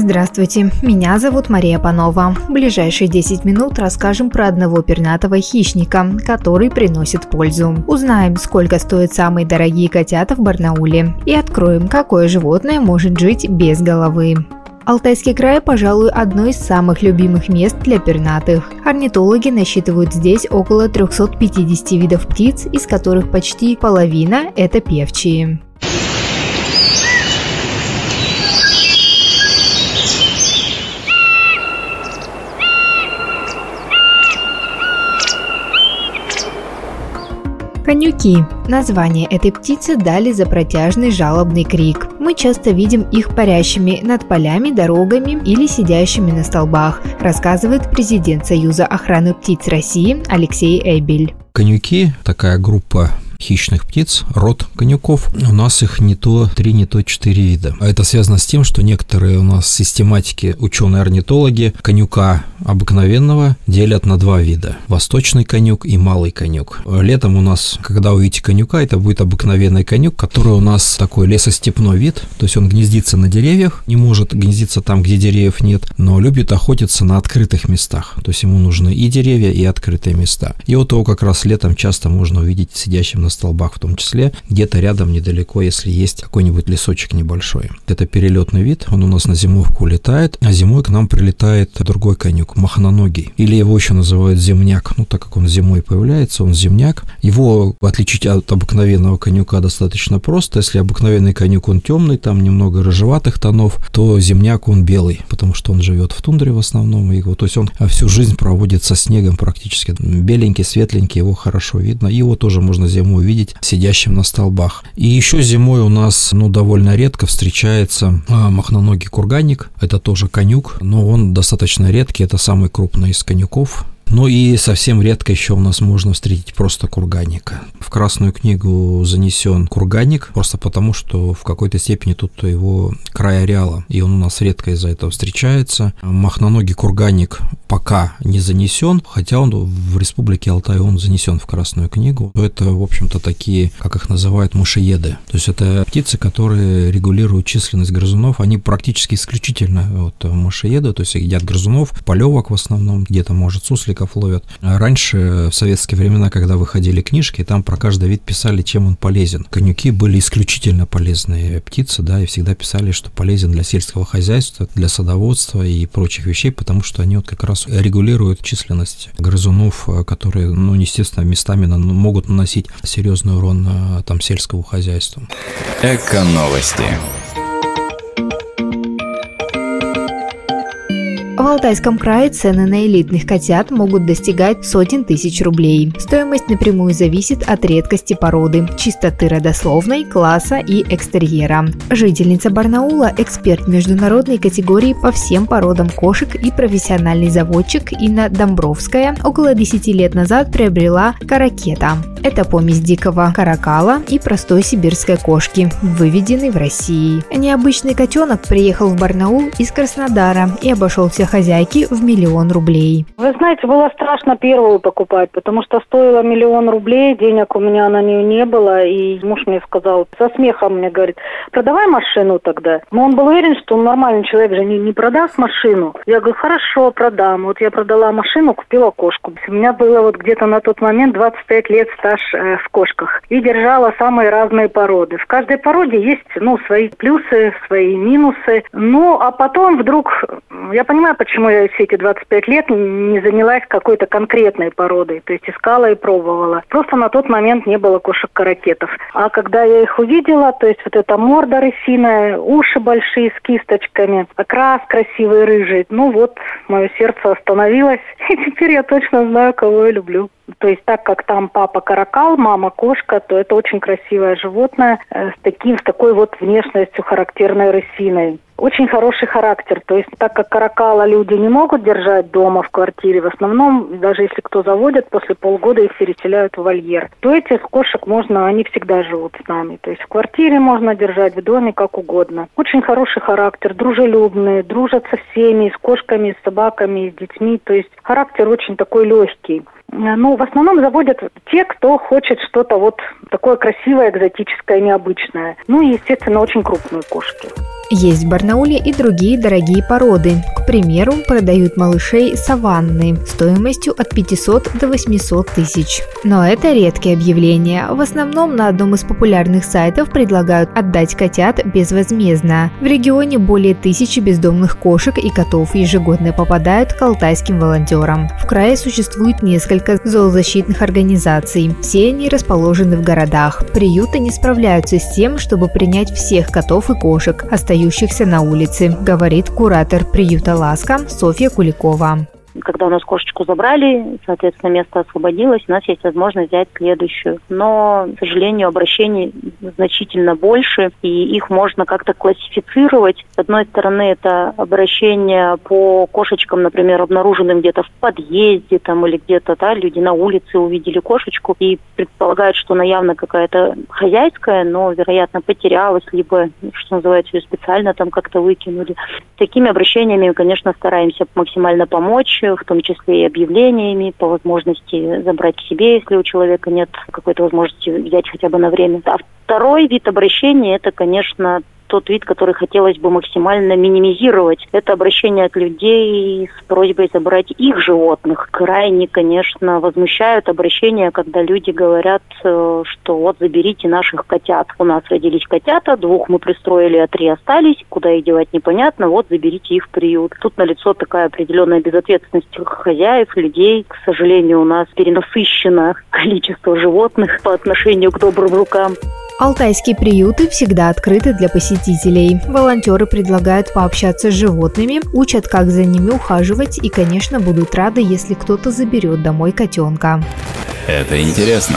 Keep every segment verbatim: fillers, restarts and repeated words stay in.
Здравствуйте, меня зовут Мария Панова. В ближайшие десять минут расскажем про одного пернатого хищника, который приносит пользу. Узнаем, сколько стоят самые дорогие котята в Барнауле. И откроем, какое животное может жить без головы. Алтайский край, пожалуй, одно из самых любимых мест для пернатых. Орнитологи насчитывают здесь около триста пятьдесят видов птиц, из которых почти половина – это певчие. Конюки. Название этой птицы дали за протяжный жалобный крик. Мы часто видим их парящими над полями, дорогами или сидящими на столбах, рассказывает президент Союза охраны птиц России Алексей Эбель. Конюки – такая группа хищных птиц, род конюков. У нас их не то три, не то четыре вида. А это связано с тем, что некоторые у нас систематики, ученые-орнитологи, конюка обыкновенного делят на два вида. Восточный конюк и малый конюк. Летом у нас, когда увидите конюка, это будет обыкновенный конюк, который у нас такой лесостепной вид, то есть он гнездится на деревьях, не может гнездиться там, где деревьев нет, но любит охотиться на открытых местах. То есть ему нужны и деревья, и открытые места. И вот его как раз летом часто можно увидеть сидящим на столбах, в том числе где-то рядом недалеко, если есть какой-нибудь лесочек небольшой. Это перелетный вид, он у нас на зимовку улетает, а зимой к нам прилетает другой конюк, махноногий, или его еще называют земняк, ну так как он зимой появляется, он земняк. Его отличить от обыкновенного конюка достаточно просто. Если обыкновенный конюк, он темный, там немного рыжеватых тонов, то земняк, он белый, потому что он живет в тундре в основном, его, то есть он всю жизнь проводит со снегом практически, беленький, светленький, его хорошо видно, его тоже можно зимой увидеть сидящим на столбах. И еще зимой у нас, ну, довольно редко встречается а, махноногий курганник. Это тоже конюк, но он достаточно редкий, это самый крупный из конюков. Ну и совсем редко еще у нас можно встретить просто курганника. В Красную книгу занесен курганник, просто потому, что в какой-то степени тут его край ареала, и он у нас редко из-за этого встречается. Махноногий курганник пока не занесен, хотя он в Республике Алтай он занесен в Красную книгу. Это, в общем-то, такие, как их называют, мышееды. То есть это птицы, которые регулируют численность грызунов. Они практически исключительно вот, мышееды, то есть едят грызунов, полевок в основном, где-то, может, суслик ловят. Раньше, в советские времена, когда выходили книжки, там про каждый вид писали, чем он полезен. Конюки были исключительно полезные птицы, да, и всегда писали, что полезен для сельского хозяйства, для садоводства и прочих вещей, потому что они вот как раз регулируют численность грызунов, которые, ну, естественно, местами могут наносить серьезный урон там сельскому хозяйству. Эко-новости. В Алтайском крае цены на элитных котят могут достигать сотен тысяч рублей. Стоимость напрямую зависит от редкости породы, чистоты родословной, класса и экстерьера. Жительница Барнаула, эксперт международной категории по всем породам кошек и профессиональный заводчик Инна Домбровская около десяти лет назад приобрела каракета. Это помесь дикого каракала и простой сибирской кошки, выведенной в России. Необычный котенок приехал в Барнаул из Краснодара и обошелся хозяйки в миллион рублей. Вы знаете, было страшно первую покупать, потому что стоила миллион рублей, денег у меня на нее не было, и муж мне сказал, со смехом мне говорит, продавай машину тогда. Но он был уверен, что нормальный человек же не, не продаст машину. Я говорю, хорошо, продам. Вот я продала машину, купила кошку. У меня было вот где-то на тот момент двадцать пять лет стаж э, в кошках. И держала самые разные породы. В каждой породе есть, ну, свои плюсы, свои минусы. Ну, а потом вдруг, я понимаю, почему я все эти двадцать пять лет не занялась какой-то конкретной породой, то есть искала и пробовала. Просто на тот момент не было кошек-каракетов. А когда я их увидела, то есть вот эта морда рысиная, уши большие с кисточками, окрас красивый рыжий, ну вот, мое сердце остановилось, и теперь я точно знаю, кого я люблю. То есть так как там папа каракал, мама кошка, то это очень красивое животное э, с таким, с такой вот внешностью характерной рысиной. Очень хороший характер, то есть так как каракала люди не могут держать дома в квартире, в основном, даже если кто заводит, после полгода их переселяют в вольер, то этих кошек можно, они всегда живут с нами. То есть в квартире можно держать, в доме, как угодно. Очень хороший характер, дружелюбные, дружат со всеми, с кошками, с собаками, с детьми, то есть характер очень такой легкий. Ну, в основном заводят те, кто хочет что-то вот такое красивое, экзотическое, необычное. Ну и, естественно, очень крупные кошки. Есть в Барнауле и другие дорогие породы. К примеру, продают малышей саванны стоимостью от пятисот до восьмисот тысяч. Но это редкие объявления. В основном на одном из популярных сайтов предлагают отдать котят безвозмездно. В регионе более тысячи бездомных кошек и котов ежегодно попадают к алтайским волонтерам. В крае существует несколько зоозащитных организаций. Все они расположены в городах. Приюты не справляются с тем, чтобы принять всех котов и кошек, остающихся на улице, говорит куратор приюта «Ласка» Софья Куликова. Когда у нас кошечку забрали, соответственно, место освободилось, у нас есть возможность взять следующую. Но, к сожалению, обращений значительно больше, и их можно как-то классифицировать. С одной стороны, это обращения по кошечкам, например, обнаруженным где-то в подъезде там, или где-то, да, люди на улице увидели кошечку и предполагают, что она явно какая-то хозяйская, но, вероятно, потерялась, либо, что называется, ее специально там как-то выкинули. Такими обращениями, конечно, стараемся максимально помочь, в том числе и объявлениями, по возможности забрать к себе, если у человека нет какой-то возможности взять хотя бы на время. А второй вид обращения – это, конечно, тот вид, который хотелось бы максимально минимизировать. Это обращение от людей с просьбой забрать их животных. Крайне, конечно, возмущают обращения, когда люди говорят, что вот заберите наших котят. У нас родились котята, двух мы пристроили, а три остались. Куда их девать непонятно, вот заберите их в приют. Тут налицо такая определенная безответственность хозяев, людей. К сожалению, у нас перенасыщено количество животных по отношению к добрым рукам. Алтайские приюты всегда открыты для посетителей. Волонтеры предлагают пообщаться с животными, учат, как за ними ухаживать и, конечно, будут рады, если кто-то заберет домой котенка. Это интересно.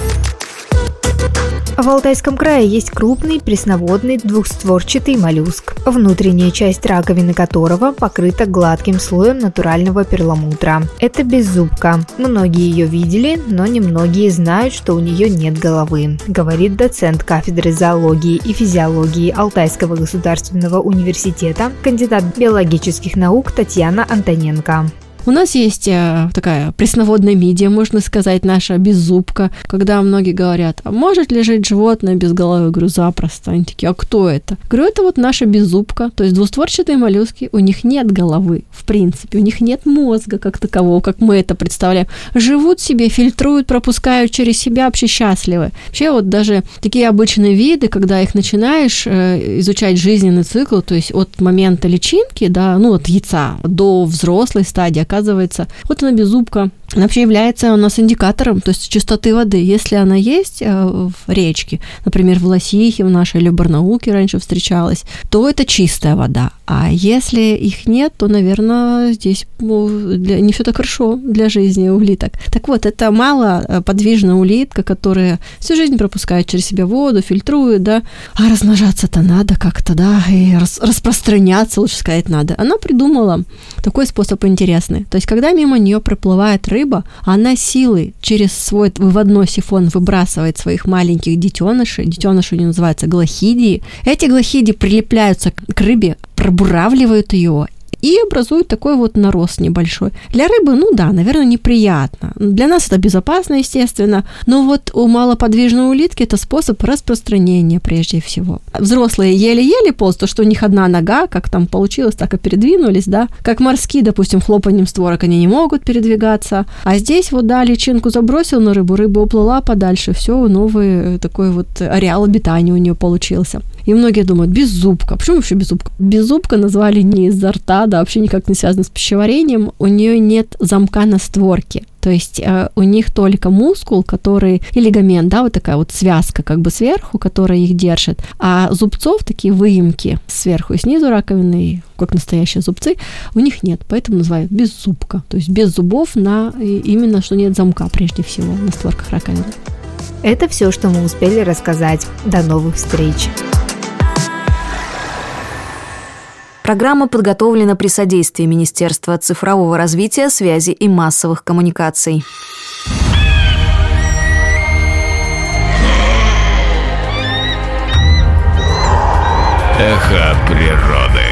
В Алтайском крае есть крупный пресноводный двухстворчатый моллюск, внутренняя часть раковины которого покрыта гладким слоем натурального перламутра. Это беззубка. Многие ее видели, но немногие знают, что у нее нет головы, говорит доцент кафедры зоологии и физиологии Алтайского государственного университета, кандидат биологических наук Татьяна Антоненко. У нас есть э, такая пресноводная мидия, можно сказать, наша беззубка, когда многие говорят, а может ли жить животное без головы? Я говорю, запросто. Они такие, а кто это? Я говорю, это вот наша беззубка, то есть двустворчатые моллюски, у них нет головы, в принципе, у них нет мозга как такового, как мы это представляем. Живут себе, фильтруют, пропускают через себя, вообще счастливы. Вообще вот даже такие обычные виды, когда их начинаешь э, изучать жизненный цикл, то есть от момента личинки, да, ну от яйца до взрослой стадии, оказывается, вот она беззубка, она вообще является у нас индикатором, то есть чистоты воды. Если она есть в речке, например, в Лосихе, в нашей или в Барнаулке раньше встречалась, то это чистая вода. А если их нет, то, наверное, здесь для, не все так хорошо для жизни улиток. Так вот, это малоподвижная улитка, которая всю жизнь пропускает через себя воду, фильтрует, да, а размножаться-то надо как-то, да, и рас, распространяться, лучше сказать, надо. Она придумала такой способ интересный. То есть, когда мимо нее проплывает рыба, рыба, она силой через свой выводной сифон выбрасывает своих маленьких детенышей. Детеныши у нее называются глохидии. Эти глохидии прилепляются к рыбе, пробуравливают ее и образуют такой вот нарост небольшой. Для рыбы, ну да, наверное, неприятно. Для нас это безопасно, естественно, но вот у малоподвижной улитки это способ распространения прежде всего. Взрослые еле-еле ползут, то, что у них одна нога, как там получилось, так и передвинулись, да. Как морские, допустим, хлопанием створок они не могут передвигаться, а здесь вот, да, личинку забросил на рыбу, рыба уплыла подальше, все, новый такой вот ареал обитания у нее получился. И многие думают, беззубка. Почему вообще беззубка? Беззубка назвали не из-за рта, да, вообще никак не связано с пищеварением. У нее нет замка на створке. То есть э, у них только мускул, который, и лигамент, да, вот такая вот связка как бы сверху, которая их держит. А зубцов, такие выемки сверху и снизу раковины, как настоящие зубцы, у них нет. Поэтому называют беззубка. То есть без зубов, на, именно что нет замка прежде всего на створках раковины. Это все, что мы успели рассказать. До новых встреч! Программа подготовлена при содействии Министерства цифрового развития, связи и массовых коммуникаций. Эхо природы.